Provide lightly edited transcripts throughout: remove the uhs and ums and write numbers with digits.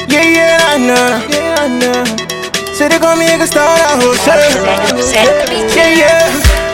Yeah, I know. Say they call me a star, I whole shit. Yeah.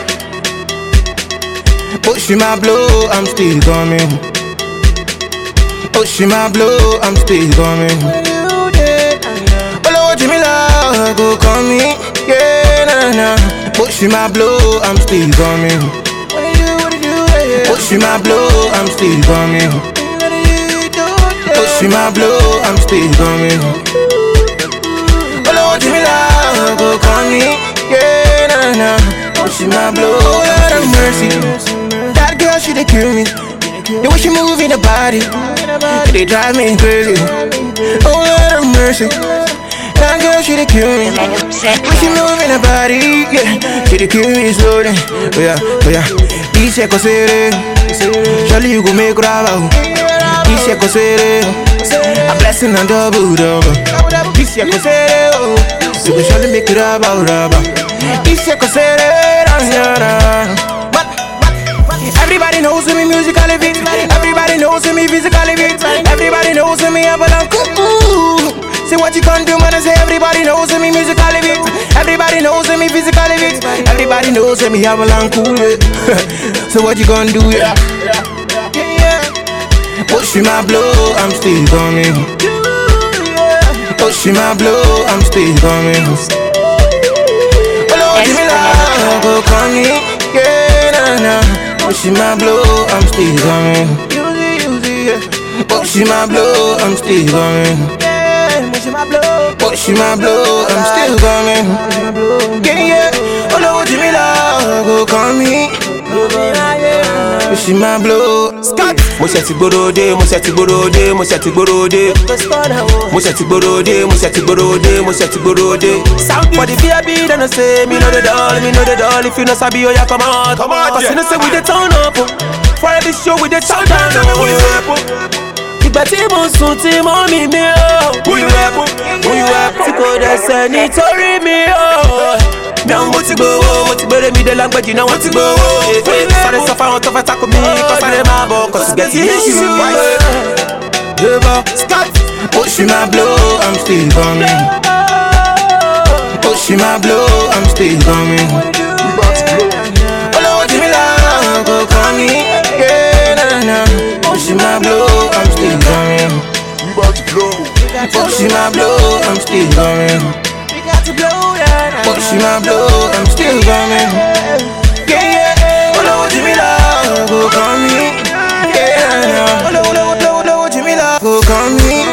Pushing my blow, I'm still coming. Pushing my blow, I'm still coming. Follow Jimmy Love, go call me. Yeah, nah. Pushing my blow, I'm still coming. Pushing my blow, I'm still coming. Pushing my blow, I'm still coming. Follow Jimmy Love, go call me. Yeah, nah. Pushing my blow, Lord have mercy. That girl, she dey kill me. The way she moving the body, they drive me crazy. Oh Lord have mercy. That girl, she dey kill me. The way she moving the body, yeah, she dey kill me slowly. Oh yeah. Dice cosere, surely you go make rubber. Dice cosere, a blessing and double. Dice cosere, you go surely make rubber. Dice cosere, but everybody knows me musically fit. Everybody knows me physically fit. Everybody knows me avalanche. See what you can do, man. I say everybody knows me musically fit. Everybody knows me physically fit. Everybody knows me avalanche cool. So what you gonna do, yeah. Pushing my blow, I'm still coming. Pushing my blow, I'm still coming. Follow Jimmy Love, go call me. Yeah, nah. Pushing my blow, I'm still coming. Pushing my blow, I'm still coming. Pushing my blow, I'm still coming. Yeah. Follow Jimmy Love, go call me. Pushing my blow. Mo ṣe ti gboro de, mo ṣe ti gboro de, mo ṣe ti gboro de. Mo ṣe ti gboro de, mo ṣe ti gboro de, mo ṣe ti gboro de. For the VIP, they no say me know the doll. If you no sabi, oh yeah, come on. Cause you know say we dey turn up. For every show we dey turn down. Ìgbà tí mo sùn tí mo mì mí o. Who you rap? Tí kò dẹ̀ sẹ́ni torí mi o. Now mo ti gbowó, mo ti gbére mi dé lágbèjì náà wọ́n ti gbowó. Sáré sọ fáwọn tó fẹ́ takò mí, kọ́ sáré máa bọ̀, kọ́ sì gẹ̀ẹ́sì issue. Pushing my blow, I'm still coming. Pushing my blow, I'm still coming. Follow Jimmy Love, go call me. Yeah, nah. Pushing my blow, I'm still coming. Pushing my blow, I'm still coming. Pushing my blow, I'm still coming. Yeah. Follow Jimmy Love, go call me. Yeah. Follow Jimmy Love, go call me.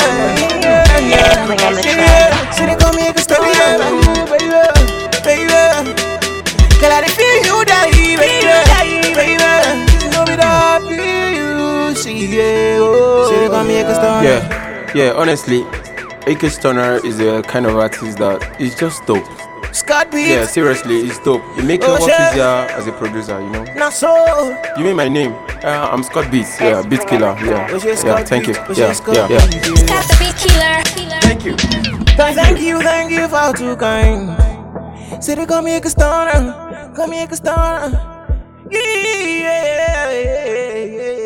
See they call me a story, baby. Girl, I feel you die, baby. No be that you see, yeah. See they call me a story. Yeah. Honestly, AK Stunner is a kind of artist that is just dope. Scott Beats. Yeah, seriously, it's dope. It makes your work easier as a producer, you know. Not so. You mean my name? I'm Scott Beats. Yeah, Beat Killer. Yeah. Thank you. Yeah. Scott the Beat Killer. Thank you. Thank you for too kind. Say they call me a stunner. Yeah.